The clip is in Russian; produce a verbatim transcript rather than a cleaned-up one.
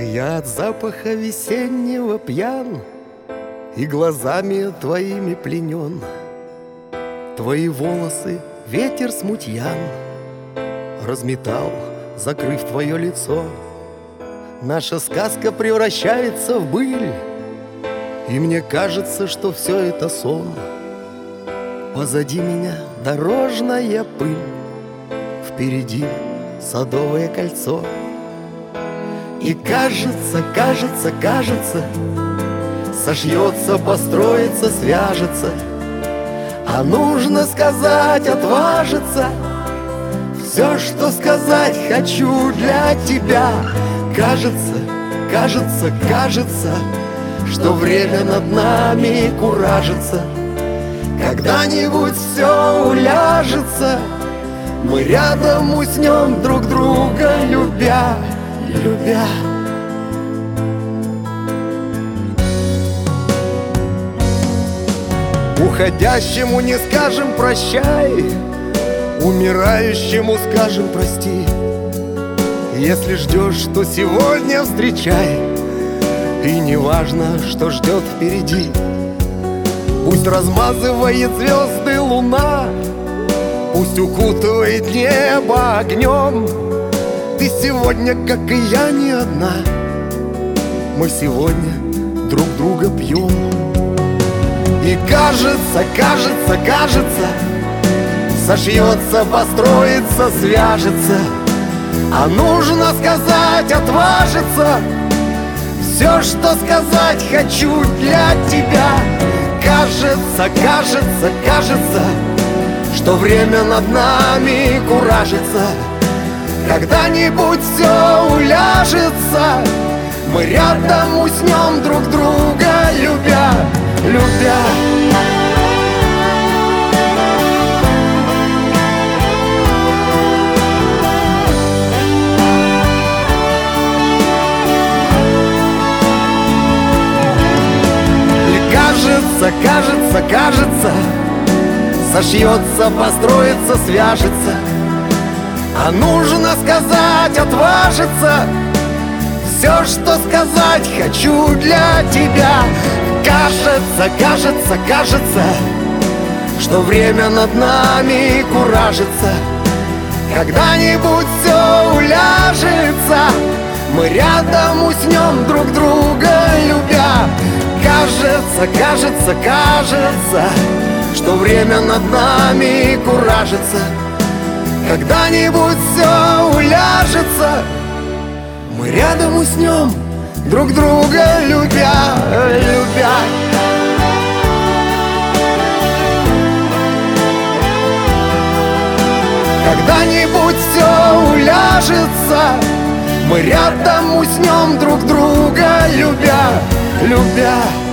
Я от запаха весеннего пьян и глазами твоими пленен. Твои волосы ветер смутьян разметал, закрыв твое лицо. Наша сказка превращается в быль, и мне кажется, что все это сон. Позади меня дорожная пыль, впереди садовое кольцо. И кажется, кажется, кажется, сошьется, построится, свяжется. А нужно сказать, отважиться. Все, что сказать хочу для тебя. Кажется, кажется, кажется, что время над нами куражится. Когда-нибудь все уляжется, мы рядом уснем друг друга, любя, любя. Уходящему не скажем прощай, умирающему скажем прости. Если ждешь, то сегодня встречай, и не важно, что ждет впереди. Пусть размазывает звезды луна, пусть укутывает небо огнем. Ты сегодня, как и я, не одна. Мы сегодня друг друга пьем. И кажется, кажется, кажется, сошьется, построится, свяжется. А нужно сказать, отважиться. Все, что сказать хочу для тебя. Кажется, кажется, кажется, что время над нами куражится. Когда-нибудь все уляжется, мы рядом уснем друг друга, любя, любя. Кажется, кажется, кажется, сошьется, построится, свяжется. А нужно сказать, отважиться. Все, что сказать хочу для тебя. Кажется, кажется, кажется, что время над нами куражится. Когда-нибудь все уляжется, мы рядом уснем друг друга, любя. Кажется, кажется, кажется, что время над нами куражится. Когда-нибудь все уляжется, мы рядом уснем друг друга, любя, любя. Когда-нибудь все уляжется, мы рядом уснем друг друга, любя, любя.